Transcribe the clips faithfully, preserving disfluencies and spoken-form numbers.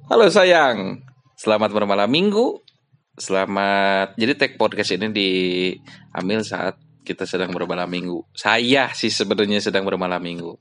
Halo sayang, selamat bermalam minggu. Selamat. Jadi take podcast ini diambil saat kita sedang bermalam minggu. Saya sih sebenarnya sedang bermalam minggu.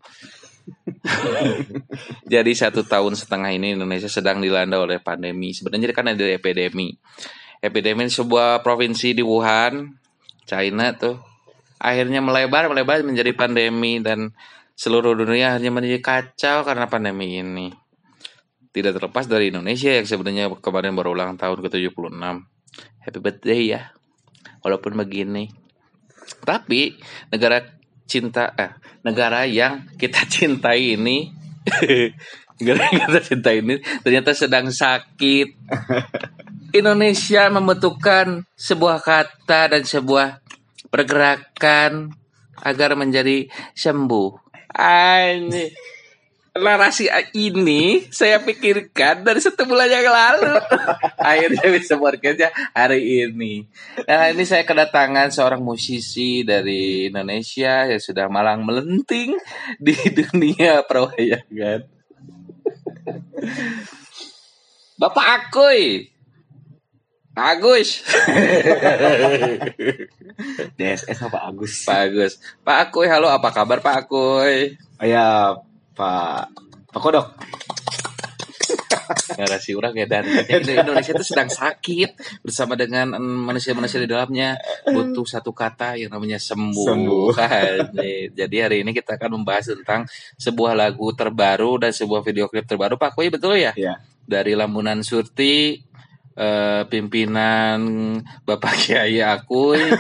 Jadi satu tahun setengah ini Indonesia sedang dilanda oleh pandemi. Sebenarnya kan ada epidemi. Epidemi sebuah provinsi di Wuhan, China tuh. Akhirnya melebar, melebar menjadi pandemi dan seluruh dunia akhirnya menjadi kacau karena pandemi ini. Tidak terlepas dari Indonesia yang sebenarnya kemarin baru ulang tahun ke tujuh puluh enam. Happy birthday ya. Walaupun begini. Tapi negara cinta eh negara yang kita cintai ini negara yang kita cintai ini ternyata sedang sakit. Indonesia membutuhkan sebuah kata dan sebuah pergerakan agar menjadi sembuh. Anjir. Narasi ini saya pikirkan dari satu bulan yang lalu. Akhirnya bisa podcastnya hari ini. Nah ini saya kedatangan seorang musisi dari Indonesia yang sudah malang melenting di dunia perwayangan. Bapak Akoy, Pak Agus. D S S apa Agus? Pak Agus. Pak Akoy, halo, apa kabar Pak Akoy? Oh ya, Pak Pak Kodok. Narasi orang ya dan Indonesia itu sedang sakit bersama dengan manusia-manusia di dalamnya butuh satu kata yang namanya sembuh. Sembuh. Jadi hari ini kita akan membahas tentang sebuah lagu terbaru dan sebuah video klip terbaru. Pak Koy, betul ya? Iya. Dari Lamunan Surti, eh, pimpinan Bapak Kiai Akoy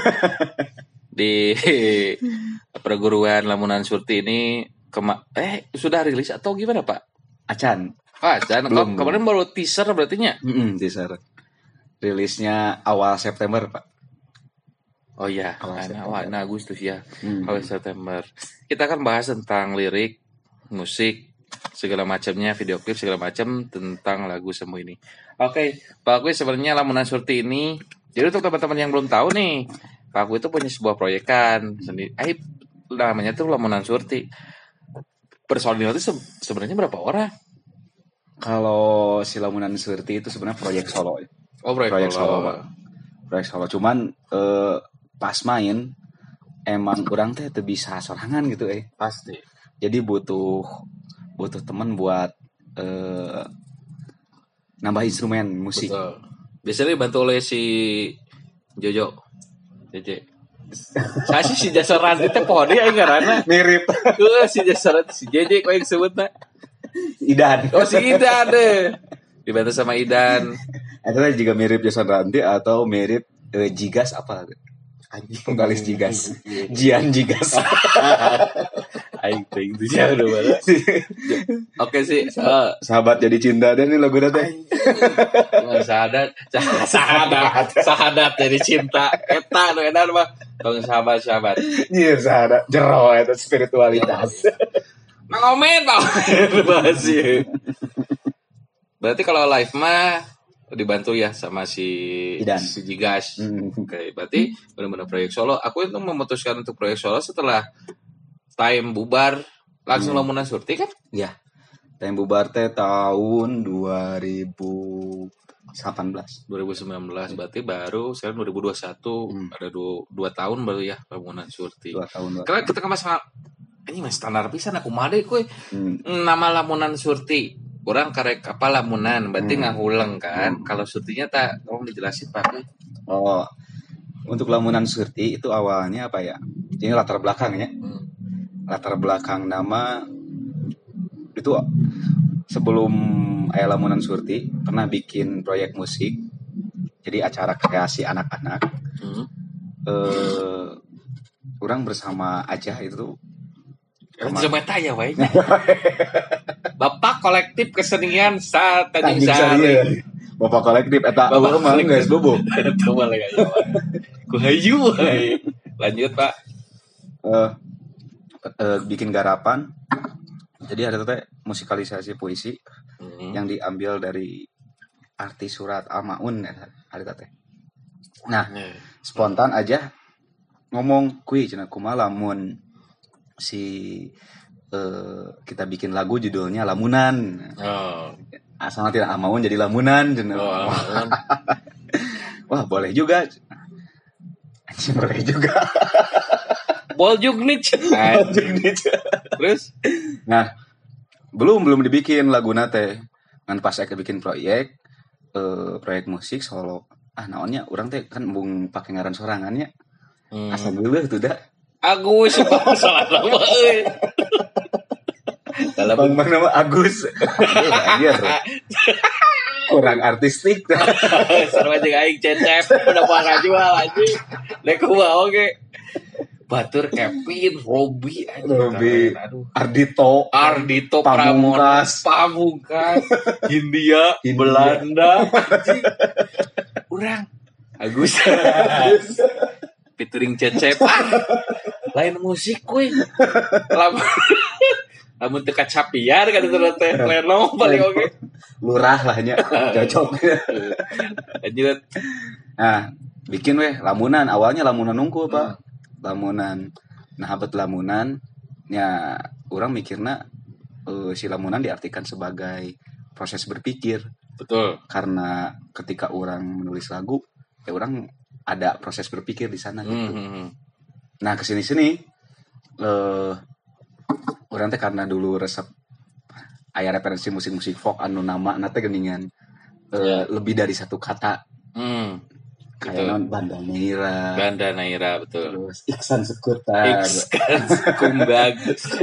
di perguruan Lamunan Surti ini. Kema- eh sudah rilis atau gimana Pak? Acan. Ah, Acan. Belum. Oh, kemarin baru teaser berarti nya? Mm-mm, teaser. Rilisnya awal September, Pak. Oh iya, Awal nah, September. awal nah, Agustus ya, Hmm. awal September. Kita akan bahas tentang lirik, musik, segala macamnya, video klip segala macam tentang lagu Sembuh ini. Oke, Pak Akui sebenarnya Lamunan Surti ini. Jadi untuk teman-teman yang belum tahu nih, Pak Akui itu punya sebuah proyekan sendiri. Eh, namanya tuh Lamunan Surti. Personil itu se- sebenarnya berapa orang? Kalau si Lamunan Surti itu sebenarnya proyek solo. Oh, proyek, Proyek solo. solo, Pak. Proyek solo. Cuman eh, pas main emang kurang teh teu bisa sorangan gitu eh. Pasti. Jadi butuh butuh teman buat eh, nambah instrumen musik. Betul. Biasanya dibantu oleh si Jojo. Jeje. Saya sih si Jasor Ranti teh pohon dia ngaranna. Mirip Heeh, si Jasor Ranti si Jeje kok yang sebutna. Idan. Oh si Idan deh. Dibantu sama Idan. Itu teh juga mirip Jason Ranti atau mirip eh, Jigas apa? Penggalis Jigas. Jian Jigas. Aing teh itu jauh udah banget. Oke sih. eh, Sahabat jadi cinta dan ini lagu teh. sahadat, sahadat, sahadat jadi cinta. Eta nu edan mah. Tong sahabat-sahabat. Iya, sahabat jero itu spiritualitas. Mang Omen, Pak. Masih. Berarti kalau live mah dibantu ya sama si Idan. si Jigas. Hmm. Oke, berarti benar-benar proyek solo. Aku itu memutuskan untuk proyek solo setelah time bubar langsung Hmm. Lamunan Surti kan? Ya. Yang bubar teh tahun dua ribu delapan belas. dua ribu sembilan belas berarti baru sekarang dua ribu dua puluh satu Hmm. ada dua, dua tahun baru ya Lamunan Surti. Dua tahun. Dua. Karena kita kan mas ini mas standar pisan aku mah deh kuy. Hmm. Nama Lamunan Surti. Orang karek apa Lamunan berarti Hmm. ngahuleng kan. Hmm. Kalau Surtinya tak tolong dijelasin Pak. Oh. Untuk Lamunan Surti itu awalnya apa ya? Ini latar belakangnya. Hmm. Latar belakang nama itu sebelum Ayah Lamunan Surti pernah bikin proyek musik. Jadi acara kreasi anak-anak. Hmm. Eh, orang bersama Ajah itu Sama Jemeta ya wae. Bapak kolektif kesenian saat Tanjung Tanjung Sari. Sari. Bapak kolektif eta Bapak bapak mah kolektif. geus bobo. Coba lagi aja. Ku hayu wae. Lanjut Pak. Eh eh, bikin garapan. Jadi ada teh musikalisasi puisi Hmm. yang diambil dari arti surat Al-Maun ada teh. Nah, Nih. spontan aja ngomong kui cenah kumaha lamun si eh, kita bikin lagu judulnya Lamunan. Oh. asal tidak mau jadi lamunan cenah. Oh, lamun. Wah, boleh juga. Anjing boleh juga. Boljuk nih. Terus Nah, belum belum dibikin lagu teh. Ngan pas saya bikin proyek eh, proyek musik solo. Ah, naonnya urang teh kan embung pake ngaran sorangannya. hmm. Asa geuleuh tuh da. Agus salah nama euy. Dalam Bang nama Agus. Anjir. Kurang artistik. sarua jeung aing cecep udah bakal jual anjing. Lek kumaha oge. Batur Kevin, Robi, Robi, aduh. Ardito, Ardito Pramono, Pamungkas, Pamungkas, Hindia, Hindia. Belanda, urang, Agus, featuring Cecep, ah, lain musik kuy, lamun, lamun teu kacapian kan terus teh Leno paling oke, lurah lahnya, cocok. lanjut, Nah, bikin weh lamunan, awalnya lamunan nungku pak, lamunan, nah habet lamunan, ya orang mikirna uh, si lamunan diartikan sebagai proses berpikir. betul, Karena ketika orang menulis lagu, ya orang ada proses berpikir di sana gitu. hmm. Nah kesini sini, uh, orang teh karena dulu resep aya referensi musik-musik folk anu nama nate geningan uh, lebih dari satu kata. Hmm. Kayak Betul. non Banda Neira, Banda Naira betul. terus Iksan Sekutar, Ikan kumbag.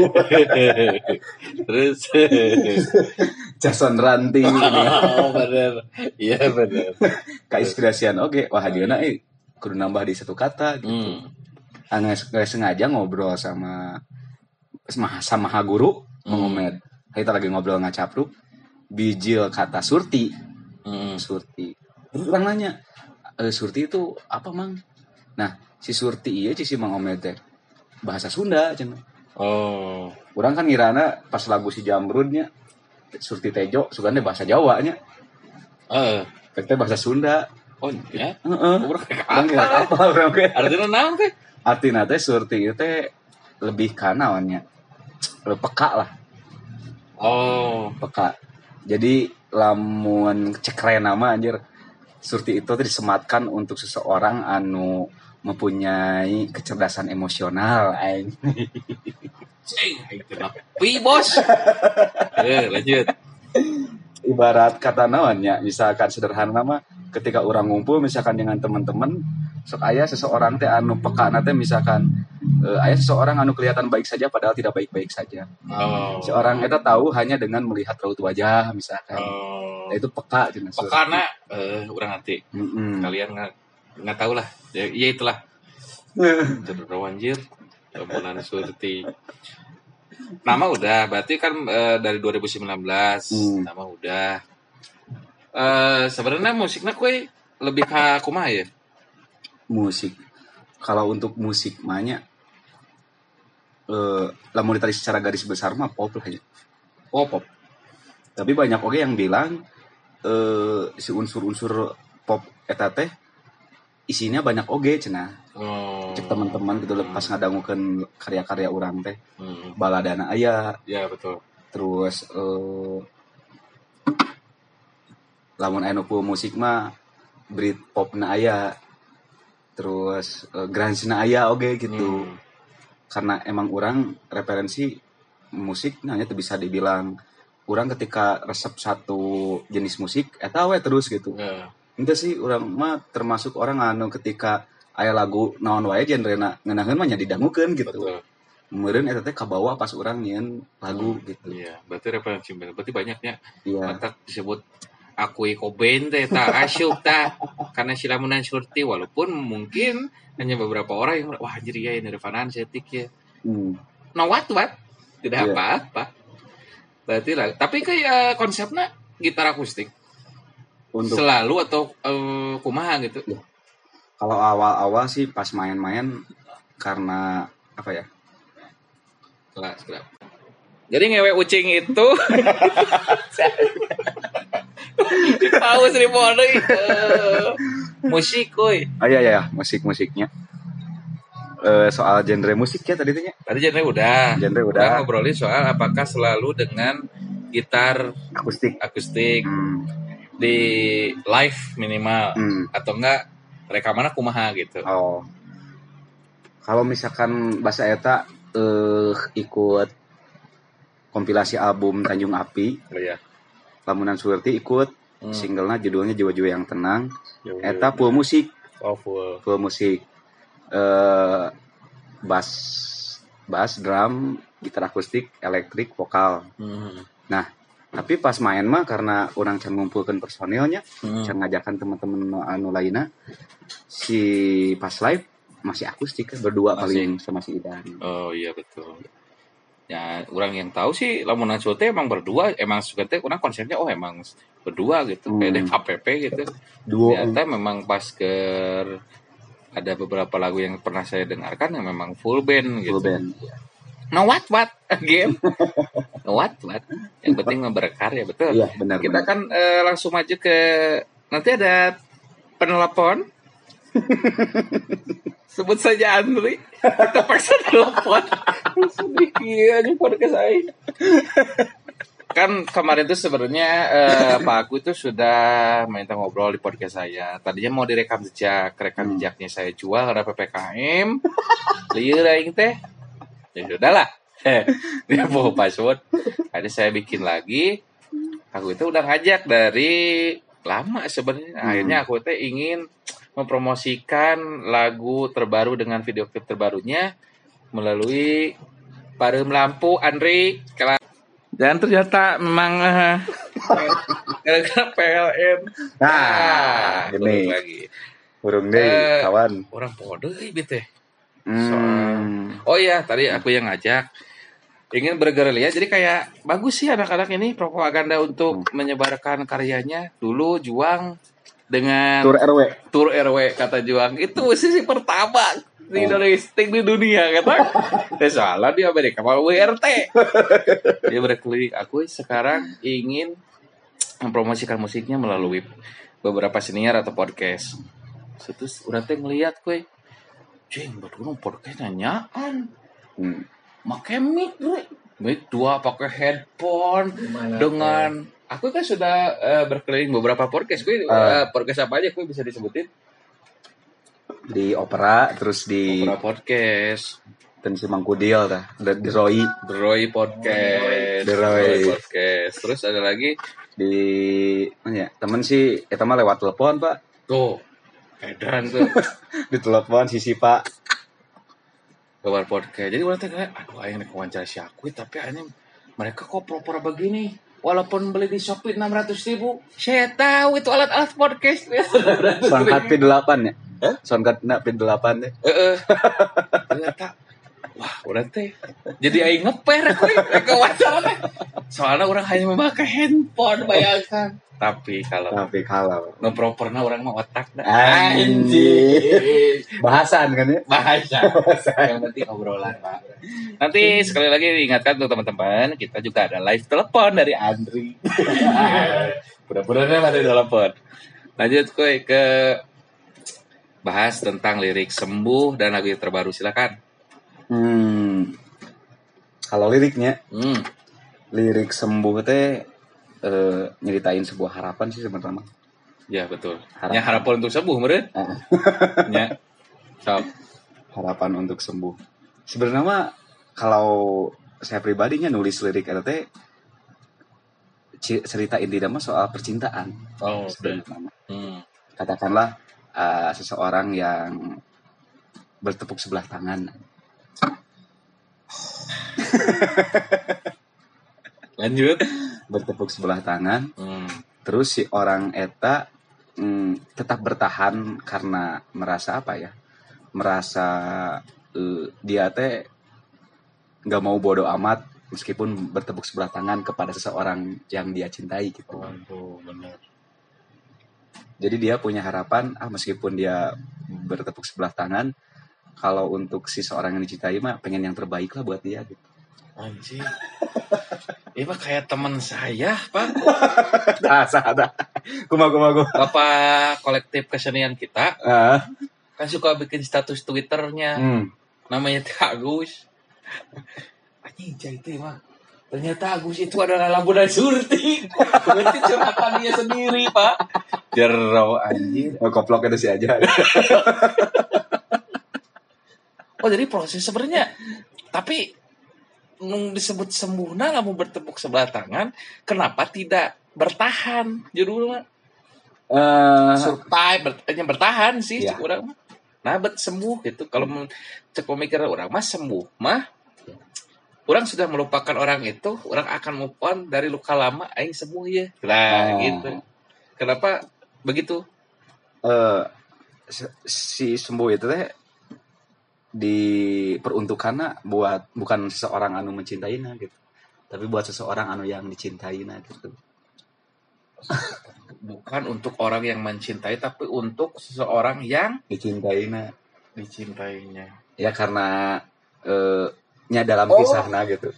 Terus Jason Ranti, oh benar. Iya benar. keinspirasian oke, wah dieuna eh kudu nambah di satu kata gitu. Hmm. Ah, nggak nggak sengaja ngobrol sama sama sama guru Hmm. mengomed. Kita lagi ngobrol ngacapruk, bijil kata surti, Hmm. surti. Terus orang nanya, e, surti itu apa mang? Nah si surti iya si mang omed teh bahasa Sunda cenah. Oh. Orang kan ngirana pas lagu si Jamrudnya surti tejo sugande bahasa Jawa nya. Eh. Teh bahasa Sunda. Oh ya. Heeh. Urang Orang kira apa orang ge. artinya naon teh? Artina teh surti itu teh lebih ka naonnya. Peka lah, Oh. peka. Jadi lamun cekren nama anjir. Surti itu teh disematkan untuk seseorang anu mempunyai kecerdasan emosional aing. Cing, itu napi bos. Eh, lanjut. Ibarat kata naonnya, misalkan sederhana mah ketika orang ngumpul misalkan dengan teman-teman sok aya seseorang teh anu peka teh misalkan eh, aya seseorang anu kelihatan baik saja padahal tidak baik-baik saja. Oh. Seorang eta tahu hanya dengan melihat raut wajah misalkan. Oh. Nah, itu peka cenah. Surti. Pekana eh urang nanti. Mm-mm. Kalian nggak nggak tahu lah. Ya, ya itulah. Terrawanjir. Lamunan surti. Nama udah, berarti kan eh, dari dua ribu sembilan belas Hmm. nama udah. Eh sebenarnya musiknya kue lebih ke kumaha ya? Musik. Kalau untuk musik mahnya eh lamun ditarik secara garis besar mah pop lah ya. Oh pop. Tapi banyak oke yang bilang eh si unsur-unsur pop eta teh isinya banyak oge cenah. Oh. Cek teman-teman gitu lepas ngadangukeun karya-karya urang teh. Hmm. Baladana aya, Ya betul. terus eh lamun aya nu musik mah Britpopna aya. Terus eh, grunge-na aya oge gitu. Hmm. Karena emang orang referensi musik hanya tuh bisa dibilang orang ketika resep satu jenis musik eta we terus gitu. Ya. Itu sih orang mah termasuk orang anu ketika aya lagu naon wae genrena ngeunaheun mah nya didangukeun gitu. Betul. Meureun eta teh kabawa pas urang nyieun lagu gitu. Iya, berarti referensi bener. Berarti banyaknya. Iya. Mantap disebut akui Koben teh tak asyuk tak karena si lamunan surti walaupun mungkin hanya beberapa orang yang wah anjir ya ini Nirvana setik ya. Hmm. No what what tidak Iya. apa-apa. Berarti lah. Tapi kayak konsepnya gitar akustik Untuk selalu atau eh, kumaha gitu. kalau awal-awal sih pas main-main karena apa ya? Kelas, kelas. Jadi ngewe ucing itu tahu seribu orang musik kuy. Ah iya iya musik-musiknya. Eh soal genre musik ya tadi tanya. Tadi genre udah. Genre Udah udah. ngobrolin soal apakah selalu dengan gitar Akustik. akustik Hmm. di live minimal Hmm. atau enggak rekamannya kumaha gitu. Oh. Kalau misalkan bahasa eta eh ikut kompilasi album Tanjung Api, Oh iya. Lamunan Surti ikut Hmm. singlenya judulnya Jiwa-Jiwa yang Tenang. Jiwa-Jiwa Eta yang full musik, Oh full. full musik. Eh bass, bass, drum, gitar akustik, elektrik, vokal. Hmm. Nah, tapi pas main mah karena orang can ngumpulkan personilnya, Hmm. can ngajakan teman-teman anu lainnya, si pas live masih akustik kan, berdua Masih. paling sama si Idan. Oh iya betul. Ya orang yang tahu sih Lamunan Surti emang berdua, emang suka teh orang konsepnya oh emang berdua gitu, Hmm. kayak deh H P P gitu. Duo. Ternyata memang pas ke ada beberapa lagu yang pernah saya dengarkan yang memang full band gitu. Full band. No what what game. No what what. Yang penting mah berkarya betul. Iya, benar. Kita benar. kan eh, langsung maju ke nanti ada penelpon. Sebut saja Andri. Kita paksa telepon. Sedikit aja podcast saya. Kan kemarin tuh sebenarnya eh, Pak Aku itu sudah minta ngobrol di podcast saya. Tadinya mau direkam jejak, rekam Hmm. jejaknya saya jual karena P P K M. Lieur aing teh. Ya sudahlah. Dia mau password. Akhirnya saya bikin lagi. Aku itu udah ngajak dari lama sebenarnya. Hmm. Akhirnya aku teh ingin mempromosikan lagu terbaru dengan video klip terbarunya melalui Pareum Lampu Andri. Dan ternyata memang uh, gara-gara P L N. Nah, turun ini lagi. burung deh, Eh, kawan. Orang podo gitu. Hmm. Oh iya, tadi aku yang ngajak. Ingin bergerilya, jadi kayak bagus sih anak-anak ini propaganda untuk Hmm. menyebarkan karyanya. Dulu Juang dengan Tur R W. Tur R W kata Juang itu sisi pertama di Oh. Indonesia di dunia kata. Eh salah di Amerika malah W R T. Dia berkeliling. Aku sekarang ingin mempromosikan musiknya melalui beberapa senior atau podcast. Terus udah teh ngeliat kue, cing betul podcast nanyaan. Hmm. Make mic, bre. Mic dua pakai headphone Gimana, dengan aku kan sudah eh, berkeliling beberapa podcast. Gue Ah. eh, podcast apa aja gue bisa disebutin? Di opera, terus di Beberapa podcast. Tensi Mangkudil dah, di di Roy, Droy podcast. Droy. podcast. Terus ada lagi di mana ya? Temen sih, eta mah lewat telepon, Pak. tuh edan tuh Di telepon sisi Pak. kabar podcast. Jadi orang teh kayak aduh aing nek wawancara si aku tapi aneh mereka kok proper begini. Walaupun beli di Shopee enam ratus ribu, saya tahu itu alat-alat podcast. Soundcard P delapan ya? Soundcard na P delapan deh. Heeh. Ternyata wah, orang teh jadi aing ngeper koy rek wawancara teh. Soalnya orang hanya memakai handphone, bayangkan. Tapi kalau Tapi kalau no properna orang mah otak dah. Anjing. bahasan kan ya? Bahasa. Yang penting obrolan, Pak. Nanti sekali lagi diingatkan untuk teman-teman, kita juga ada live telepon dari Andri. Pura-puranya ada telepon. Lanjut koy ke bahas tentang lirik Sembuh dan lagu yang terbaru, silakan. Hmm. Kalau liriknya, Hmm. lirik Sembuh teh eh, nyeritain sebuah harapan sih sebenarnya. Ya betul. Harapan. Ya harapan untuk sembuh, meureun. Ah. Ya. Sok. Harapan untuk sembuh. Sebenarnya mah kalau saya pribadinya nulis lirik itu teh ci- cerita inti mah soal percintaan. Oh, oke. Sebenarnya. Hmm. Katakanlah eh, seseorang yang bertepuk sebelah tangan. Lanjut. Bertepuk sebelah tangan. Hmm. Terus si orang eta mm, tetap bertahan karena merasa apa ya? Merasa eh, dia teh nggak mau bodoh amat meskipun bertepuk sebelah tangan kepada seseorang yang dia cintai gitu. Waduh, benar. Jadi dia punya harapan ah meskipun dia bertepuk sebelah tangan kalau untuk si seorang yang dicintai mah pengen yang terbaik lah buat dia gitu. Anjing. Ini mah kayak teman saya, Pak. Asa ada. Kuma kuma kuma. Bapak kolektif kesenian kita Ah. kan suka bikin status Twitternya. Hmm. Namanya Teh Agus. Anjing cai teh mah. Ternyata Agus itu adalah Labunan Surti. Berarti curhatan dia sendiri, Pak. Jero anjir. Oh, koplok itu sih aja. Oh, jadi proses sebenarnya. Tapi nung disebut sembuhna lamun bertepuk sebelah tangan, kenapa tidak bertahan judulnya? Eh, Survive, ber, hanya bertahan sih Iya. cek urang mah. Nah, bet sembuh gitu. Kalau men- cek pemikiran orang mah sembuh mah orang sudah melupakan orang itu, orang akan move on dari luka lama, aing sembuh ya. Lah, Oh. gitu. Kenapa begitu? eh, si- si sembuh itu teh diperuntukanna buat bukan seseorang anu mencintainya gitu, tapi buat seseorang anu yang dicintainya gitu. Bukan untuk orang yang mencintai, tapi untuk seseorang yang Dicintainya dicintainya. ya karena eh, nya dalam Oh. kisahnya gitu.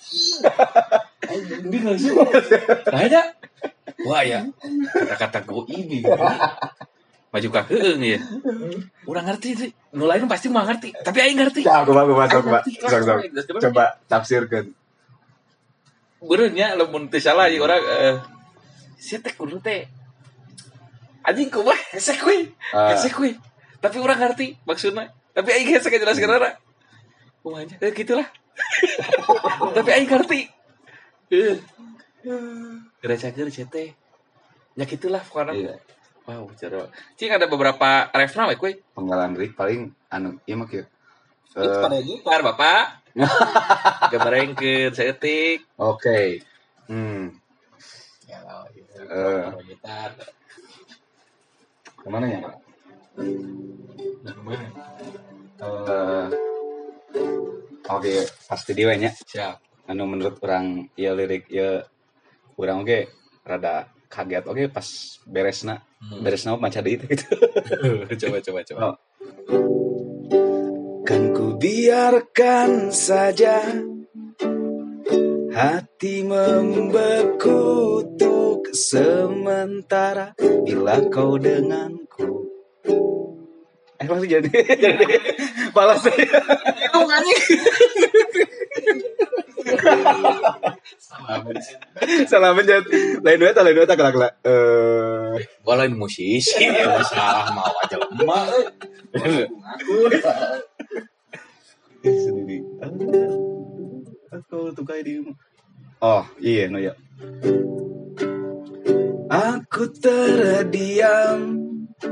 Ini nggak sih? Tanya. Wah ya, kata-kata gue ini. Maju ke heung ya. Udah ngerti sih. Nu lain pasti mah ngerti, tapi aing ngerti. Ya, aku aku masuk, Aing Pak. ngerti, Sok, sok. Coba. Coba tafsirkan. Beureunya lamun teu salah ieu urang eh sia teh kudu teh anjing kumaha hesek we. Ah. Hesek we. Tapi urang ngerti maksudna. Tapi aing hesek jelaskeun ara. Kumaha eh gitulah. Tapi aing ngerti. Heeh. Gereja-gereja sia teh. Ya gitulah pokoknya. Iya. Wow, cara. Cing ada beberapa refna we kuy. Penggalan Rick paling anu ieu mah kieu. Itu Eh, pada gitar, Bapak. Gambarengkeun saeutik. Oke. Hmm. Ya, gitu. Eh. Kalau gitar. Kemana ya, Pak? Nah, kemana? Eh, Oke, pasti dia nya. Siap. Anu menurut orang ya lirik ya orang oke rada kaget oke pas beresna Hmm. beresna maca deui gitu. coba coba coba. Oh. Kan ku biarkan saja hati membeku untuk sementara bila kau denganku. Eh masih jadi jadi balas saya. Itu anjing. Salah menjat. Lain dua lain dua tak kelak eh Gua lain musisi, ya salah mau aja lemah. sendiri. Aku tuh kayak di Oh, iya no ya. Aku terdiam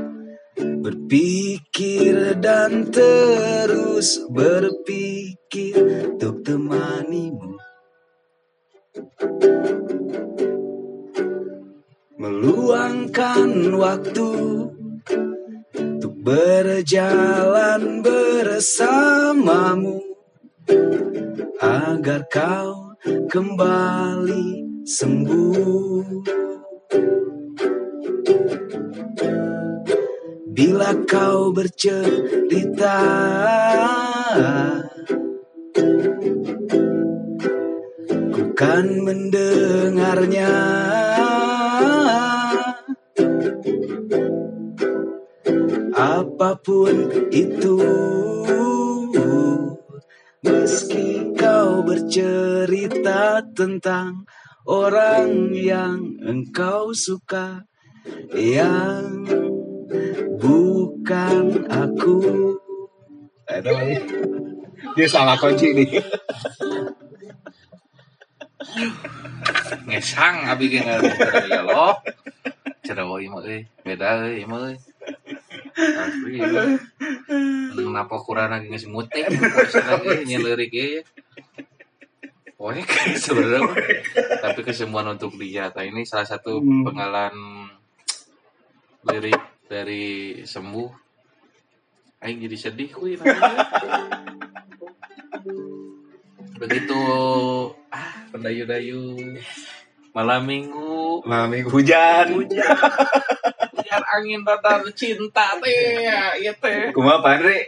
berpikir dan terus berpikir untuk temanimu. Meluangkan waktu untuk berjalan bersamamu agar kau kembali sembuh. Bila kau bercerita, ku kan mendengarnya. Apapun itu, meski kau bercerita tentang orang yang engkau suka, yang bukan aku. Itu dia salah kunci nih. Ngesang abi ge ya lo. Cerewoi mah euy, beda euy mah euy. Asli. Kenapa kurang lagi geus mutek lagi nyelirik ya. Poek sebenarnya mah. Tapi kesembuhan untuk dia. Nah, ini salah satu Hmm. penggalan lirik dari sembuh. Aing jadi sedih kuy namanya. Begitu ah pendayu-dayu malam minggu Malam minggu hujan. hujan hujan angin datang cinta teh ya ieu teh. Kumaha Pandri?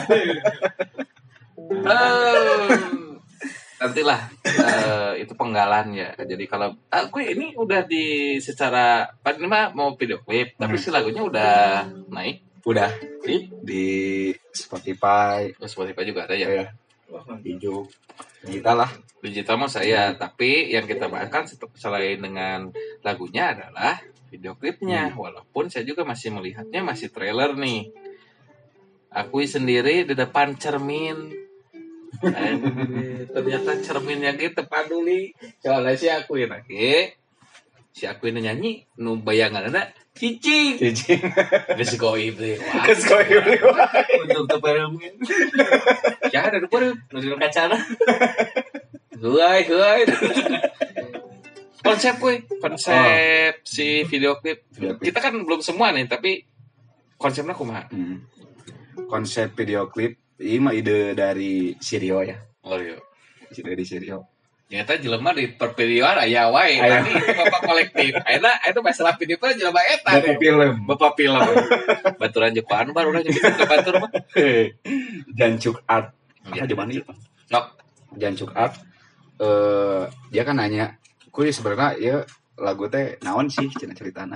Eh, nantilah eh, itu penggalan ya. Jadi kalau aku ini udah di secara Pak ini mah mau video klip, tapi Hmm. si lagunya udah naik Udah di di Spotify. oh, Spotify juga ada ya. Ya. Hijau. Kita lah. Digital mah saya, tapi yang kita bahkan selain dengan lagunya adalah video klipnya. Hmm. Walaupun saya juga masih melihatnya masih trailer nih. Akui sendiri di depan cermin. Anjir, ternyata cerminnya gitu paduli. Soalnya si akuin lagi. Si akuin nyanyi, nu bayangan ada cicing. Cicing. Geus goib deh. Wah. Geus goib deui. Untuk teperemin. Ya ada depan nu di kacana. Huay, huay. Konsep gue, konsep oh. si video klip. video klip. Kita kan belum semua nih, tapi konsepnya kumaha? Hmm. Konsep video klip ini mah ide dari Sirio ya. Oh iya. Ide dari Sirio. Ternyata jelema di pervideoan aya wae. Tadi itu bapak kolektif. Ayeuna itu masalah video itu jelema eta. Bapak film. Bapak film. Baturan Jepang baru urang nyebut ke batur mah. Jancuk Art. Ya, di mana itu? Sok. Jancuk Art. Eh, dia kan nanya, "Kuy sebenarnya ya lagu teh naon sih cenah ceritana?"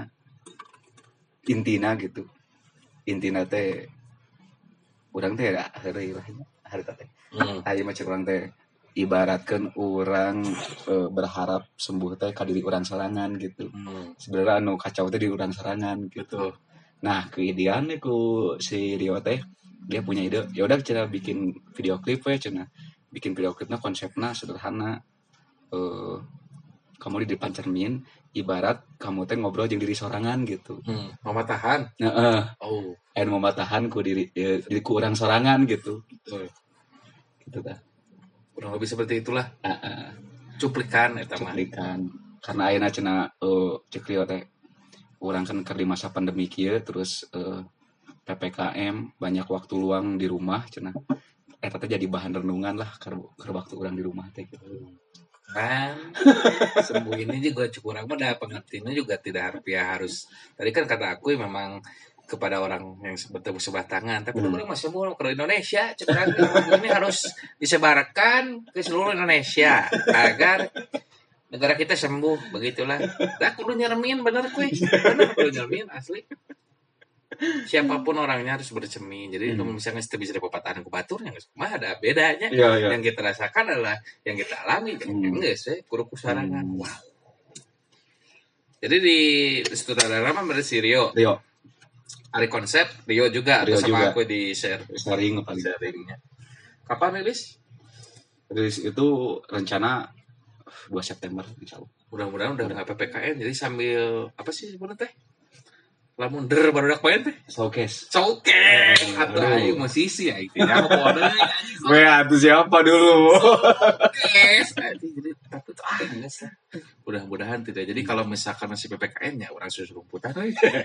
Intina gitu. Intina teh urang teh da heureuy lah harita teh. Hmm. Aya mah urang teh ibaratkan orang e, berharap sembuh teh ka diri orang serangan gitu. Hmm. Sebenarnya anu kacau teh di orang serangan gitu. Nah, keidean nih ku si Rio teh dia punya ide, ya udah cara bikin video klip ya cenah. Bikin video klipnya konsepnya sederhana. E, kamu di depan cermin ibarat kamu teh ngobrol jeung diri sorangan gitu. Hmm, mamatahan. Heeh. Oh, aya mamatahan ku diri e, diriku orang sorangan gitu. Betul. Gitu dah. Kurang lebih seperti itulah. Uh-uh. Cuplikan eta mah. Cuplikan. Karena ayeuna cenah uh, cek lieu teh urang kan keur di masa pandemi kieu terus uh, P P K M banyak waktu luang di rumah cenah. Eta teh jadi bahan renungan lah keur waktu urang di rumah teh gitu. Kan sembuh ini juga cukup urang mah da pengertiannya juga tidak harfiah harus. Tadi kan kata aku memang kepada orang yang bertemu sebelah tangan, tapi hmm. orang masih mau ke Indonesia, cekrang ini harus disebarkan ke seluruh Indonesia agar negara kita sembuh, begitulah. Dah kudu nyermin bener kuy, bener kudu nyermin asli. Siapapun orangnya harus bercermin. Jadi hmm. kalau misalnya kita bisa dapatan ke batur, yang mah ada bedanya. Ya, ya. Yang kita rasakan adalah yang kita alami, hmm. enggak sih, kudu kusarangan. Hmm. Wow. Jadi di sutradara mah berarti Rio. Rio. Hari konsep Rio juga Rio sama juga. Aku di share sharing paling sharingnya. Kapan rilis? Rilis itu rencana dua September insyaallah. Mudah-mudahan udah enggak P P K M jadi sambil apa sih sebenarnya teh? Lamun der baru dak main teh. Showcase. Showcase. Atau ayo musisi ya itu ya pokoknya. Gue atuh siapa dulu? Showcase. Jadi tapi tuh ah enggak sih. Mudah-mudahan tidak. Jadi kalau misalkan masih P P K M ya orang susu rumputan.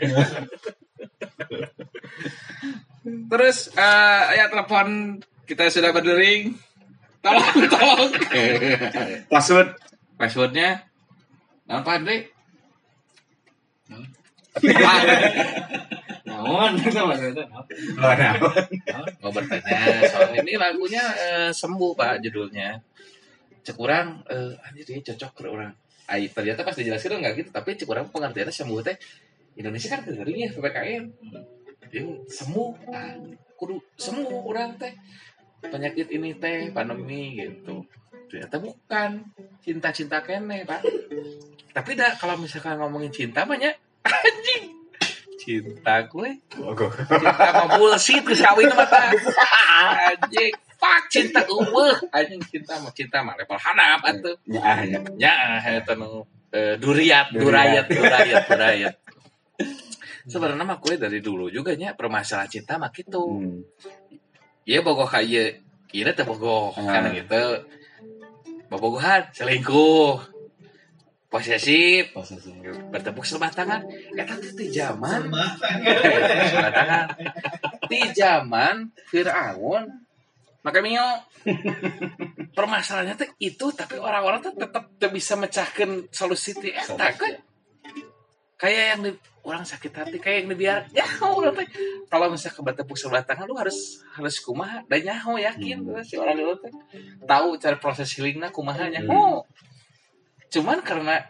Terus uh, ya telepon kita sudah berdering. Tolong, tolong. Password, passwordnya apa Andre? Naon? Mau bertanya soal ini lagunya uh, sembuh Pak judulnya. Cek urang uh, anjir dia cocok ke orang. Ai ternyata pas dijelaskan enggak gitu, tapi cek urang pengertiannya sembuh teh Indonesia kan kering ya P P K M. Yang sembuh, ah, kudu sembuh orang teh penyakit ini teh pandemi gitu. Ternyata bukan cinta-cinta kene Pak. Tapi dah kalau misalkan ngomongin cinta banyak anjing cinta gue, cinta mah bullshit kesawin mata anjing. Fuck cinta eueuh anjing cinta mah cinta mah level handap atuh. Nya nya. Nya eta nu duriat, durayat, durayat, durayat. Sebenarnya mah gue dari dulu juga nya permasalahan cinta mah gitu. Hmm. Ya bogoh kaya kira teh bogoh hmm. Kan gitu. Bobogohan selingkuh. Posesif, posesif. Bertepuk sebelah tangan. Eta teh di zaman sebelah tangan. Di zaman Firaun maka mio. Permasalahannya teh itu tapi orang-orang tuh tetap tidak bisa mecahkan solusi ti eta kan. Kayak yang di, orang sakit hati kayak yang dibiar ya orang teh kalau misalnya kebat tepuk sebelah tangan lu harus harus kumaha dan nyaho yakin hmm. si orang itu teh tahu cara proses healingna kumaha nyaho. Hmm. Cuman karena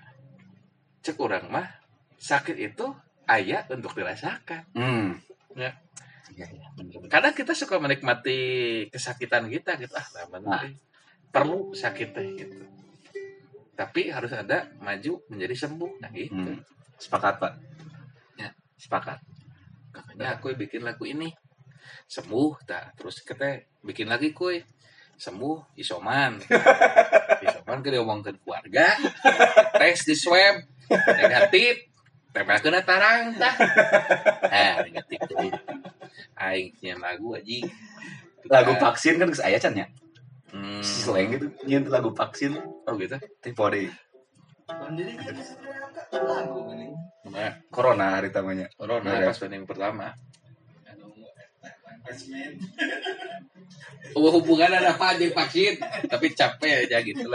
cek orang mah sakit itu aya untuk dirasakan. Hmm. Ya. Iya, iya, bener-bener. Kadang kita suka menikmati kesakitan kita gitu, ah nah, Nah. perlu sakit teh gitu. Tapi harus ada maju menjadi sembuh, nah gitu. Hmm. Sepakat Pak. Ya, sepakat. Makanya aku bikin lagu ini sembuh, tak terus kita bikin lagi kue sembuh isoman, isoman ke diomongkan keluarga, tes di swab negatif, tempel kena tarang tah, ah negatif tuh, aingnya lagu aja. Lagu vaksin kan geus aya can nya. Hmm. Slang gitu, nyeun lagu vaksin. Oh gitu. Tipe deui. Jadi lagu ini. Nah, Corona hari tamanya. corona Bener. pas pandemi pertama. Aduh, attachment. Oh, hubungan ada apa aja vaksin, tapi capek aja gitu lah.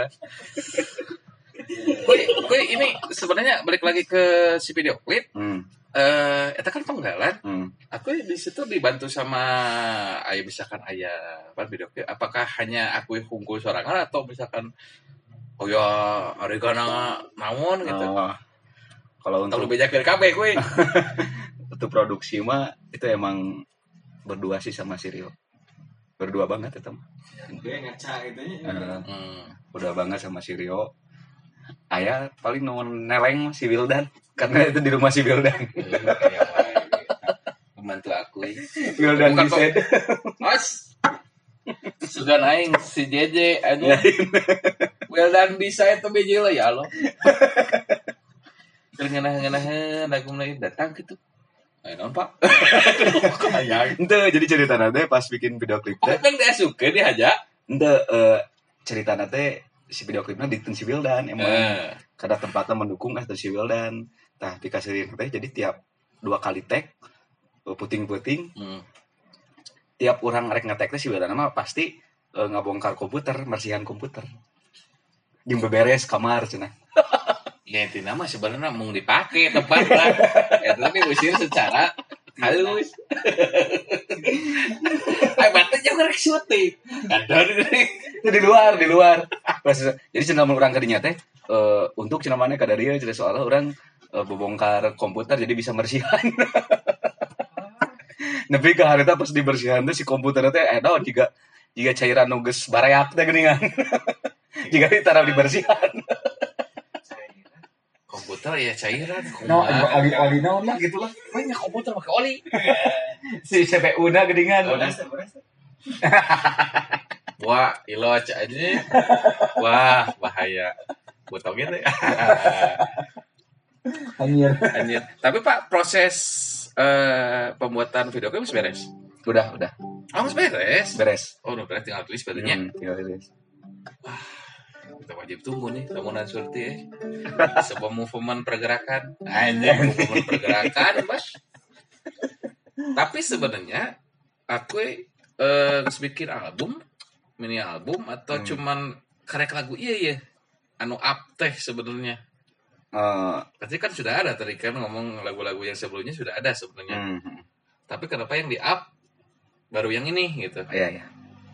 Kue, kue ini sebenarnya balik lagi ke si video klip. Hmm. Eh, itu kan penggalan. Hmm. Aku di situ dibantu sama ayah misalkan ayah apa video klip. Apakah hanya aku hungkul sorangan atau misalkan oh ya hari kana naon gitu. Oh. Kalau Atau untuk lebih jaga kabeh kue. untuk produksi mah itu emang berdua sih sama si Rio. Berdua banget itu mah. Gue ngaca gitu ya. Eh, Hmm. udah banget sama si Rio. Ayah paling nonton neleng si Wildan karena itu di rumah si Wildan. Membantu aku. Wildan Bukan, desain. Mas. Sudah naik si J J aja. Well dan bisa itu biji lah ya lo. Ngenah-ngenah lagu mulai datang gitu. Ayo non pak. Kayak. Ente jadi cerita nanti pas bikin video klip teh. Kan dia suka dia aja. Ente eh, cerita nanti si video klipnya di si Wildan emang Eh. kada tempatnya mendukung eh si Wildan. Tah dikasih teh jadi tiap dua kali tag eh, puting-puting Hmm. tiap orang rek ngetek teh si Wildan mah pasti eh, ngabongkar komputer, bersihan komputer. Jeung beberes kamar cenah. Ya itu nama sebenarnya mau dipakai tempat lah. Ya tapi usir secara halus. Ay berarti jangan rek syuting. Ada Itu di luar, di luar. Pas, jadi cenah mun urang kadinya teh eh, untuk cenah maneh kada dieu cenah soalnya orang eh, bebongkar komputer jadi bisa bersihan. Nepi ka harita pas dibersihan teh si komputer teh eh naon jiga jiga cairan nu geus bareak teh geuningan. Jika ditaruh dibersihan. komputer ya cairan. No, oli-oli naon lah gitu lah. Banyak komputer pakai oli. Si C P U-na geuningan. Berasa, berasa. Wah, ilo aja aja. Wah, bahaya. Botongnya deh. Anjir. Anjir. Tapi Pak, proses eh, pembuatan video klip beres. Udah, udah. Oh, beres. Beres. Oh, udah beres tinggal tulis barunya. Hmm, tinggal tulis. Kita wajib tunggu nih, bangunan surti ya. Sebuah movement pergerakan. Anjir, movement pergerakan, Mas. Tapi sebenarnya aku eh harus bikin album, mini album atau Hmm. cuman karek lagu iya iya. Anu up teh sebenarnya. Eh, Pasti kan sudah ada tadi kan ngomong lagu-lagu yang sebelumnya sudah ada sebenarnya. hmm, hmm. Tapi kenapa yang di up baru yang ini gitu? Iya, iya.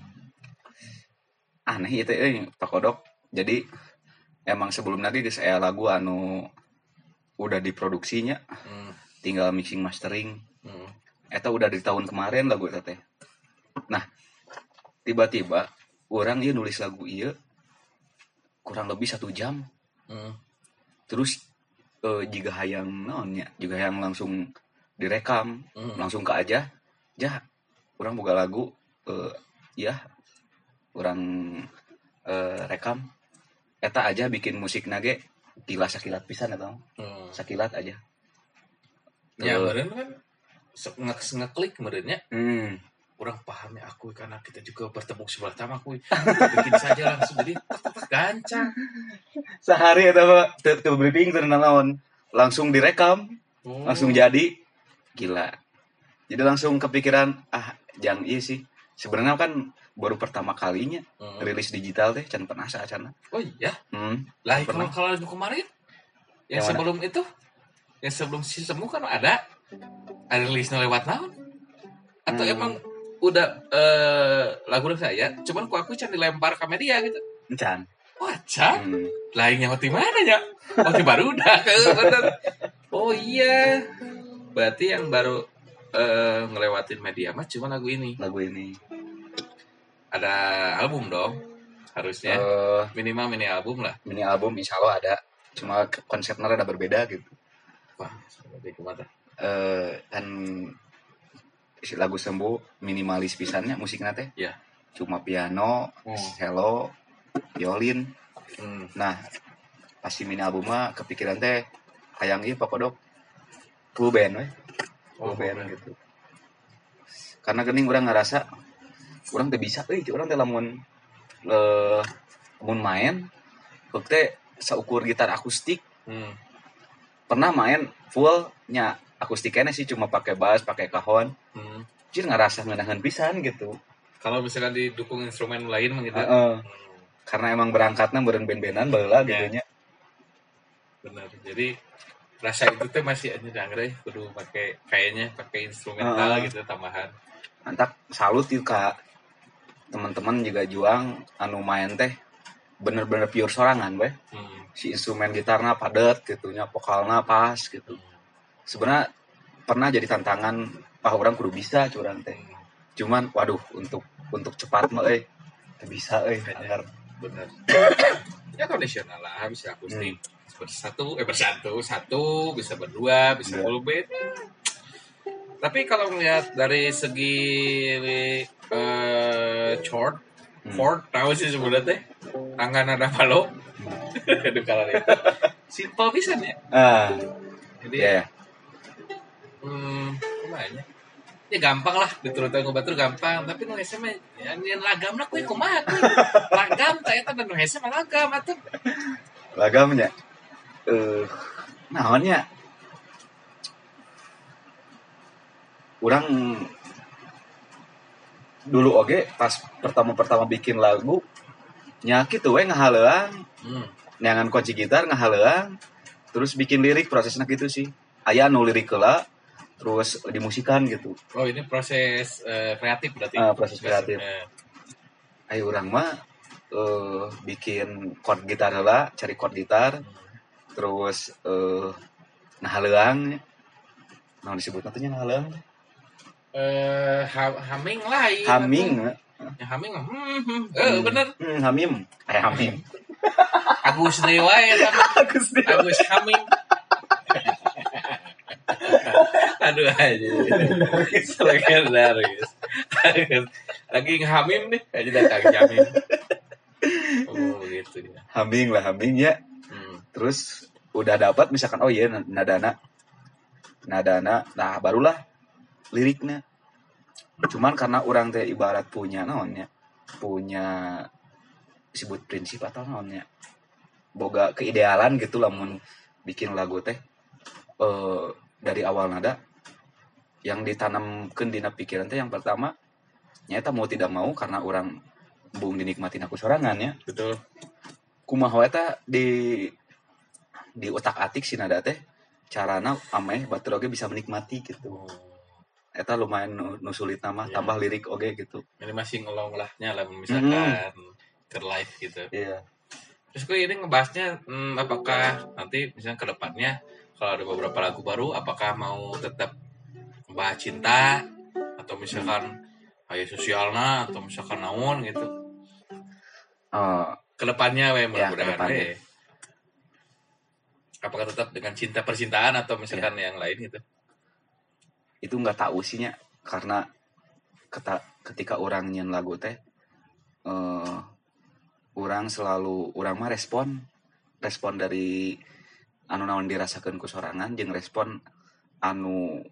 Aneh itu eh, Pak Kodok. Jadi emang sebelum lagi geus aya lagu anu udah diproduksinya, Hmm, tinggal mixing mastering. hmm, Eta udah di tahun kemarin lagu eta teh. Nah, tiba-tiba orang ieu nulis lagu ieu kurang lebih satu jam. hmm. Terus eh, jika hayang naonnya, jika hayang langsung direkam, Hmm. langsung ke aja, jah, orang boga lagu, eh, ya, orang eh, rekam, eta aja bikin musik nage, gila sakilat pisan eta, Hmm. sakilat aja. Ya, Eh, meren kan se- nge- ngeklik merenya. hmm, Orang pahamnya aku karena kita juga bertepuk sebelah tangan aku. Bikin saja langsung jadi tak tak tak gancang. sehari eta mah teu teu briefing teu naon, langsung direkam, Oh. langsung jadi, gila. Jadi langsung kepikiran, ah, jang iya sih. Sebenarnya kan baru pertama kalinya Hmm. rilis digital teh, can pernah saacana. Oh iya. Hmm. Lah Pernah. kalau kalau lagu kemarin yang, Yang mana? sebelum itu yang sebelum si semu kan ada ada rilisnya lewat naon atau Hmm. emang udah eh lagu saya cuman ku aku can dilempar ke media gitu. Encan. Wah, can. Hmm. Lainnya waktu mana ya? Waktu baru udah ke bener. Oh iya. Berarti yang baru eh, ngelewatin media mah cuma lagu ini. lagu ini. Ada album dong harusnya. Eh, Minimal mini album lah. mini album insya Allah ada, cuma konsepnya ada berbeda gitu. Wah, seperti kemana? Eh, kan si lagu Sembuh minimalis pisannya musiknya teh. Ya. Cuma piano, Oh. cello, violin. Hmm. Nah, pasti mini album mah kepikiran teh hayang ieu pakodok full band we. Full Oh, band full band. gitu. Karena geuning urang ngerasa urang teh bisa euy, urang teh lamun eh lamun main heuh teh saukur gitar akustik. Hmm. Pernah main full nya akustik kene sih cuma pakai bass, pakai kahon. Hmm. Jir ngerasa ngenahan pisan gitu. Kalau misalkan didukung instrumen lain mah gitu. Heeh. Hmm. Karena emang berangkatnya beren band-bandan baheula gitu Ya. nya. Benar. Jadi rasa itu teh masih aja dangre kudu pakai kayaknya pakai instrumental Heeh. gitu tambahan. Mantap salut yuk Kak. Teman-teman juga juang anu main teh bener-bener pure sorangan we. Hmm. Si instrumen gitarnya padat gitu nya, vokalnya pas gitu. Sebenarnya pernah jadi tantangan ah orang kudu bisa curang teh. Cuman waduh untuk untuk cepat mah euy teu bisa euy anggar. Benar. Ya kondisional lah bisa akustik. Bersatu eh bersatu satu bisa berdua bisa Ya. full band. Tapi kalau melihat dari segi eh chord Hmm. chord tahu sih sebenarnya teh angka nada palo. Aduh kalau itu simple bisa ya. Ah, Jadi ya. hmm, gimana? Ya gampang lah diturutan ngobatur gampang tapi nu hese mah ya nyen lagam lah kuy kumaha kuy. Lagam teh eta nu hese mah lagam atuh. Lagamnya eh naonnya urang dulu oge pas pertama-pertama bikin lagu nya kitu we ngahaleang Hmm. neangan kunci gitar ngahaleang terus bikin lirik prosesnya gitu sih aya nu lirik heula terus dimusikan gitu. Oh ini proses eh, kreatif berarti. Ah, proses kreatif. Eh, Ayo urang mah eh bikin chord gitar heula cari chord gitar terus eh ngahaleang naon disebutna teh nya ngahaleang eh ha- humming lain. humming Ya, humming mah. Hmm, hmm. Eh bener. hmm, hamim eh hamim Agus deui wae eta mah. Agus deui. Agus humming. Aduh aja. Legendar guys. Lagi ngehamim nih, aja datang jamin. Oh gitu ya. humming lah humming ya. Hmm. Terus udah dapat misalkan oh iya nadana nadana nah barulah liriknya. Cuman karena orang teh ibarat punya naonnya punya disebut prinsip atau naonnya boga keidealan gitu lamun bikin lagu teh eh dari awal nada yang ditanamkeun dina pikiran teh yang pertama nyata mau tidak mau karena orang bung dinikmatin aku sorangan ya Betul. kumaha eta di di otak-atik si nada teh carana ameh batur oge bisa menikmati gitu. Eta lumayan nu, nu sulit nama Iya. tambah lirik oge gitu. Ini masih ngelong lahnya lah misalkan ke live gitu. Iya. Terus gue ini ngebahasnya hmm, apakah nanti misalnya ke depannya kalau ada beberapa lagu baru apakah mau tetap membahas cinta atau misalkan kayak sosialna atau misalkan naon gitu. Eh, Ke depannya we Ya, mudah-mudahan kedepannya. we. Apakah tetap dengan cinta percintaan atau misalkan Iya. yang lain gitu. itu nggak tahu sihnya karena keta, ketika orang nyen lagu teh eh orang selalu orang mah respon respon dari anu naon dirasakeun ku sorangan jeung respon anu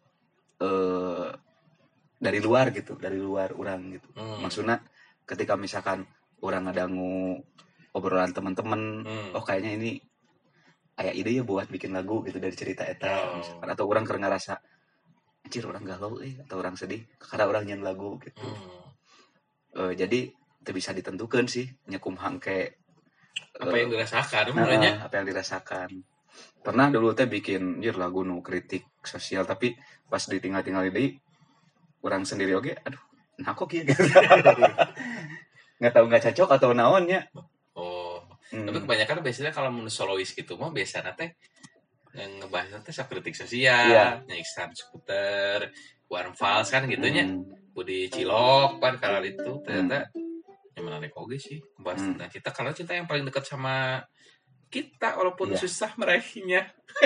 eh dari luar gitu dari luar orang gitu. Hmm. Maksudnya ketika misalkan orang ngadangu obrolan teman-teman Hmm. oh kayaknya ini aya ide ya buat bikin lagu gitu dari cerita eta Oh. misalkan. Atau orang keur ngerasa anjir orang galau eh atau orang sedih karena orang nyen lagu gitu. Hmm. Eh, jadi itu bisa ditentukan sih nyekum hangke Apa eh, yang dirasakan nah, sebenarnya? apa yang dirasakan. Pernah dulu teh bikin anjir lagu nu kritik sosial tapi pas ditinggal-tinggal di orang sendiri oke aduh nah kok kieu gitu. Nggak tahu nggak cocok atau naonnya. Oh. Hmm. Tapi kebanyakan biasanya kalau menurut solois gitu mah biasanya teh yang ngebahas teh sok kritik sosial, Iya. nyiksan skuter, Warm Fals kan gitunya. Hmm. Budi Cilok kan kalau itu ternyata yang menarik oge sih membahas Hmm. tentang cinta karena cinta yang paling dekat sama kita walaupun Iya. susah meraihnya.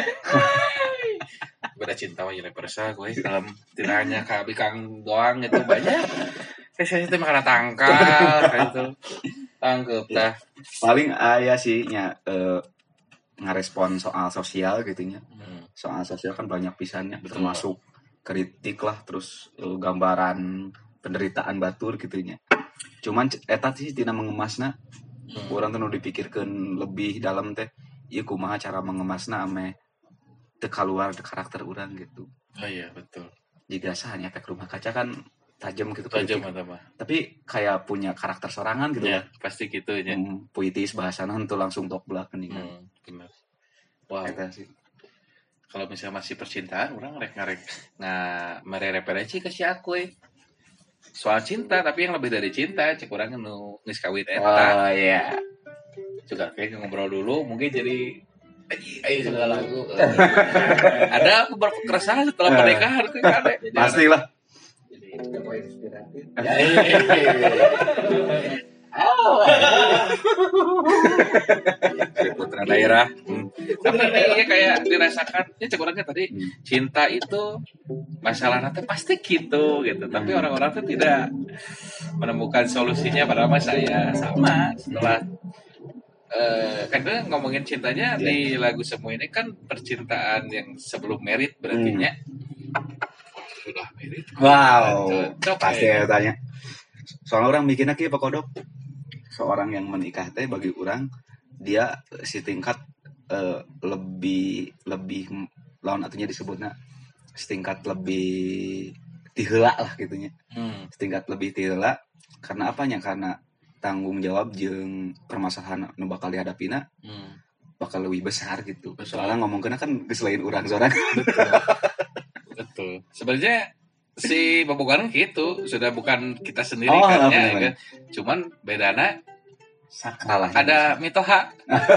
Beda cinta mah universal gue dalam tidak hanya ke Bikang doang itu banyak. Saya itu makanan tangkal gitu. Tangkep dah. Paling aya sih nya eh, ngarespon soal sosial gitu nya. Hmm. Soal sosial kan banyak pisannya termasuk kritik lah terus eh, gambaran penderitaan batur gitu nya. Cuman c- eta sih tina mengemasna Hmm. urang teh nu dipikirkeun lebih dalam teh ieu kumaha cara mengemasna ame teu kaluar karakter urang gitu. Oh iya betul. Jiga sahanya efek rumah kaca kan tajam gitu Tajam kritik. atau mah. Tapi kayak punya karakter sorangan gitu Ya, lah. pasti gitu ya. Hmm, puitis bahasana itu langsung tok belak geuningan. Hmm, benar. Wow. Eta sih. Kalau misalnya masih percintaan orang ngarek-ngarek nah mere referensi ke si aku eh. Soal cinta tapi yang lebih dari cinta cek orang nu geus kawin eta. Oh iya. Juga kayak ngobrol dulu mungkin jadi ayo segala lagu. Ada beberapa keresahan setelah Eh. pernikahan kan ada. Pastilah. Jadi apa inspiratif? Dari putra daerah. Hmm. Tapi iya kayak dirasakan ya cek orangnya tadi Hmm. cinta itu masalahnya teh pasti gitu gitu. Tapi orang-orang tuh tidak menemukan solusinya padahal mah saya sama setelah eh karena ngomongin cintanya di lagu Semu ini kan percintaan yang sebelum merit berarti Hmm. nya sudah merit. Wow. Cocok Pasti ya. ya tanya. Soalnya orang mikirnya kieu Pak Kodok. Seorang yang menikah teh bagi orang dia si tingkat eh, lebih lebih lawan atunya disebutnya setingkat lebih tiheula lah gitunya. Hmm. Setingkat lebih tiheula karena apanya? Karena tanggung jawab jeung permasalahan nu bakal dihadapina Hmm. bakal lebih besar gitu. Betul. Soalnya ngomongkeuna kan geus lain urang sorangan. Betul. Sebenarnya si pembukaan gitu sudah bukan kita sendiri Oh, kan ya, benar-benar. kan? Cuman bedana Sakral lah. ada mitoha.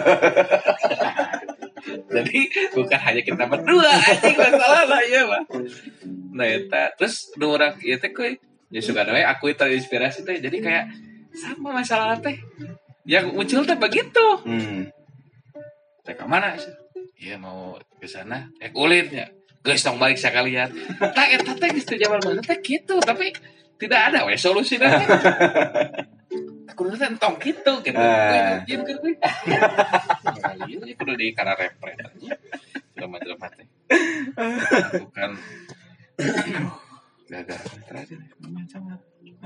Jadi bukan hanya kita berdua anjing masalah lah ya mah. Nah eta terus nu urang ieu teh kuy ya suka we aku terinspirasi teh jadi kayak sama masalah teh yang muncul teh begitu. Hmm. Teh ka mana sih? Iya mau ke sana. Eh ulitnya. Geus tong balik sakalian. Tah eta teh geus teu jaman mana teh kitu tapi tidak ada we solusina teh. Kudu teh entong kitu gitu. Eh. Ieu keur kuy. Ieu kudu di kana repret aja. Jelema-jelema teh. Bukan gagal terakhir macam apa.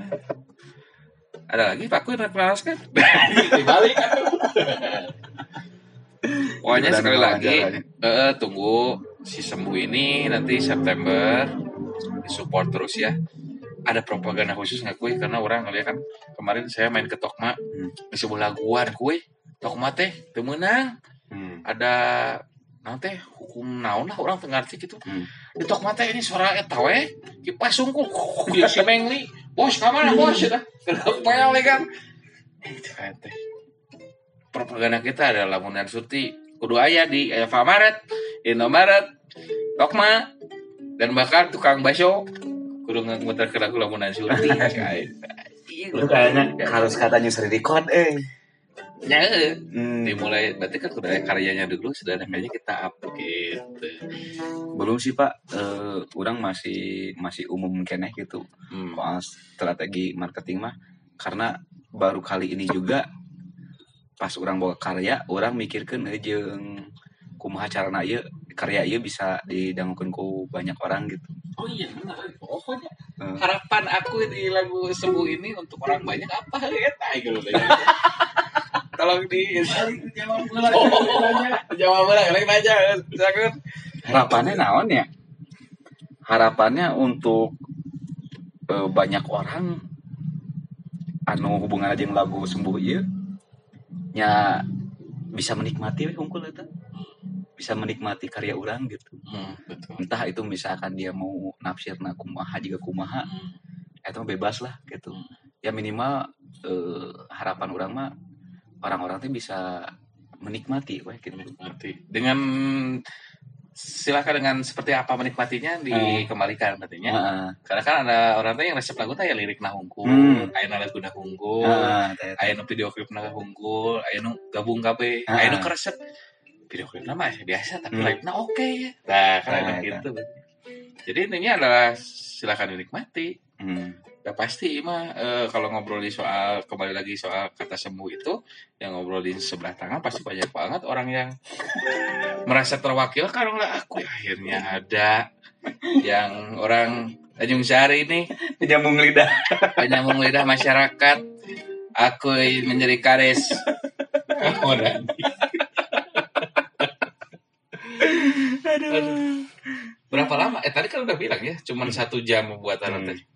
Ada lagi Pak Kuy referensi kan? Dibalik atuh. Pokoknya Gimana sekali lagi wawancaranya? eh, tunggu si Sembuh ini nanti September disupport terus ya. Ada propaganda khusus nggak Kuy? Karena orang ngeliat kan kemarin saya main ke Tokma Hmm. di sebelah laguan Kuy. Tokma teh teu meunang. Hmm. Ada naon teh hukum naon lah orang teu ngarti gitu. Hmm. Di Tokma teh ini suara eta we kipas sungkul ya si Mengli. Bos ka mana bos dah. Kenapa we kan? Itu kan teh. Propaganda kita adalah lamunan Surti kudu aya di Alfamaret, Indomaret, Tokma dan bahkan tukang bakso kudu ngemuter ke lagu lamunan Surti. Itu kayaknya harus katanya sering record eh. Ya, Hmm. dimulai berarti kan udah ada karyanya dulu, sudah ada kayaknya kita up gitu. Belum sih Pak, eh, orang masih masih umum keneh gitu Hmm. soal strategi marketing mah karena baru kali ini juga pas orang bawa karya orang mikirkan aja kumaha carana ieu karya ieu bisa didangukeun ku banyak orang gitu. Oh iya benar. Pokoknya Hmm. harapan aku di lagu Sembuh ini untuk orang banyak apa ya? Gitu. Tolong di Jawab pula. jawab lah, lain aja. Silakan. Harapannya naon ya? Harapannya untuk eh, banyak orang anu hubungan aja yang lagu Sembuh ieu nya bisa menikmati we hungkul eta. Bisa menikmati karya orang gitu. Hmm, betul. Entah itu misalkan dia mau nafsirna kumaha juga kumaha, Hmm. eta mah bebas lah gitu. Ya minimal eh, harapan orang mah orang-orang tuh bisa menikmati weh gitu. Menikmati dengan silakan dengan seperti apa menikmatinya dikembalikan katanya. Heeh. Karena kan ada orang tuh yang resep lagu teh ya lirik nah hungkul, Hmm. aya lagu nah hungkul, Heeh, teh, teh. aya nu video klip nah hungkul, aya nu gabung kabeh, Heeh. aya nu resep video klipna mah biasa tapi Hmm. live-na oke ya. Nah, kan Nah, ada itu. gitu. Jadi intinya adalah silakan dinikmati. Hmm. Ya pasti mah eh, kalau ngobrol di soal kembali lagi soal kata sembuh itu yang ngobrol di sebelah tangan pasti banyak banget orang yang merasa terwakilkan oleh aku. Akhirnya ada yang orang Tanjung Sari ini Penyambung lidah. penyambung lidah masyarakat. Aku menjadi kares. Oh, dan. Aduh. Berapa lama? Eh tadi kan udah bilang ya, cuman satu jam pembuatan Hmm. tadi.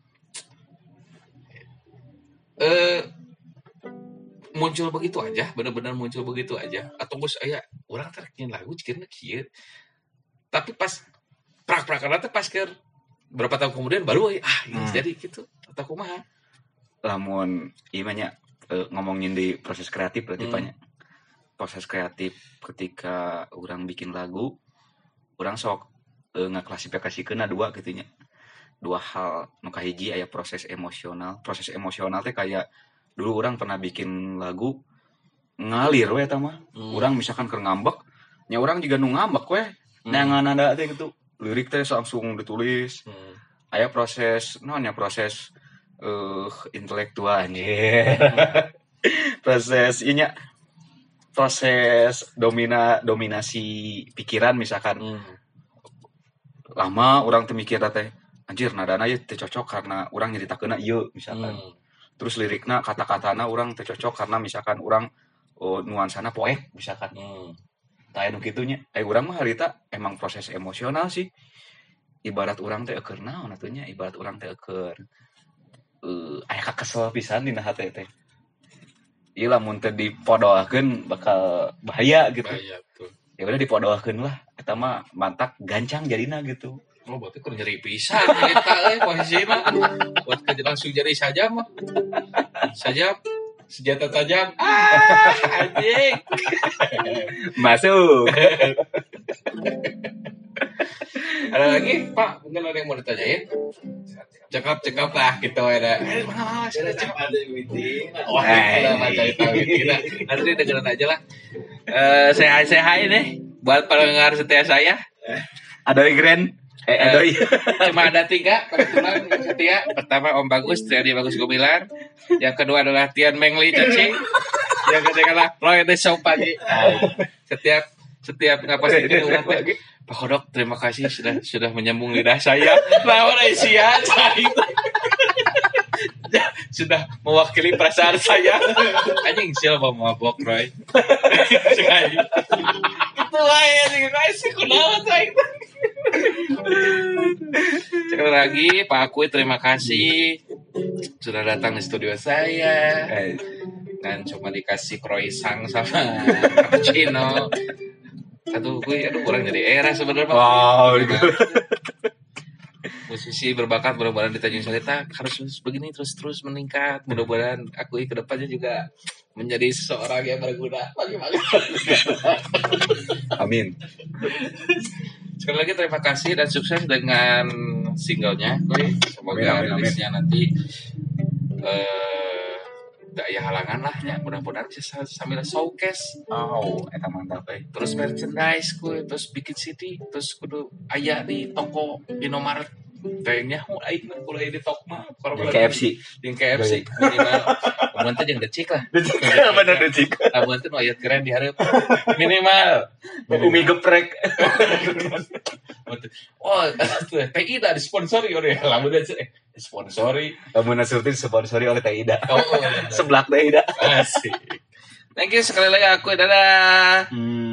Eh muncul begitu aja, benar-benar muncul begitu aja. Atau bos aya orang terekin lagu cikirna kieu. Tapi pas prak-prakan teh pas keur berapa tahun kemudian baru aya, ah ini Hmm. jadi gitu. Atau kumaha? Lamun ieu mah nya eh, ngomongin di proses kreatif berarti Hmm. banyak. Proses kreatif ketika orang bikin lagu, orang sok eh, ngaklasifikasikeun dua gitu nya. Dua hal nu kahiji aya proses emosional. Proses emosional teh kayak dulu orang pernah bikin lagu ngalir we eta mah. Hmm. Urang misalkan keur ngambek, nya urang juga nu ngambek we. Hmm. Neangan teh gitu. Lirik teh langsung ditulis. Hmm. Aya proses naon ya proses eh intelektual anjir. Proses inya proses domina dominasi pikiran misalkan Hmm. lama orang teh mikir teh anjir nadana ieu teu cocok karena urang nyaritakeunna ieu misalkan. Hmm. Terus lirikna kata-katana urang teu cocok karena misalkan urang oh, nuansana poek misalkan. Hmm. Tah anu kitu nya. Eh urang mah harita emang proses emosional sih. Ibarat urang teh eukeur naon atuh nya? Ibarat urang teh eukeur eh aya kakesel pisan dina hate teh. Ieu lamun teu dipodoakeun bakal bahaya gitu. Bahaya tuh. Ya udah dipodoakeun lah. Eta mah mantak gancang jadina gitu. Oh, berarti keur nyeri pisan eta euy posisina. Buat ke langsung jadi saja mah. Saja senjata tajam. Ah, anjing. Masuk. Ada lagi, Pak? Mungkin ada yang mau ditanyain? Cekap-cekap lah gitu ada. Eh, mana Ada ada meeting. Wah, kita baca itu kita. Nanti dengerin aja lah. Eh, sehat-sehat ini buat pendengar setia saya. Adoy Grand. Eh, adoy. Cuma ada tiga kebetulan yang setia. Pertama Om Bagus, Triadi Bagus Gumilar. Yang kedua adalah Tian Mengli Caci. Yang ketiga adalah Roy Desau Pagi. Setiap setiap ngapas ini ulang teh. Pak Kodok, terima kasih sudah sudah menyambung lidah saya. Lawan Aisyah itu sudah mewakili perasaan saya. Anjing siapa mau mabok Roy? Itu aja sih guys, kunaon saya. Sekali lagi Pak Akui terima kasih sudah datang di studio saya. Dan cuma dikasih croissant sama cappuccino. Aduh, gue aduh kurang jadi era sebenarnya. Wow, itu. Musisi berbakat mudah-mudahan di Tanjung Salita harus begini terus-terus meningkat. Mudah-mudahan aku ke depannya juga menjadi seseorang yang berguna bagi masyarakat. Amin. Sekali lagi terima kasih dan sukses dengan singlenya. Gue semoga Amin, amin, rilisnya nanti eh gak ya halangan lah ya, mudah-mudahan bisa sambil showcase. Oh, eta mantap euy. Terus merchandise gue, terus bikin C D, terus kudu aya di toko Indomaret. Kayaknya mau aing mah kudu aya di toko mah Yang K F C. di K F C minimal. Kemudian teh jeung decik lah. Bener decik. Kemudian teh nu aya keren di hareup. Minimal. Umi geprek. Oh, T I D disponsori oleh lamun eh sponsori. Lamun surti disponsori oleh Teh Ida. Oh, Seblak Teh Ida. asik. Thank you sekali lagi aku dadah. Hmm.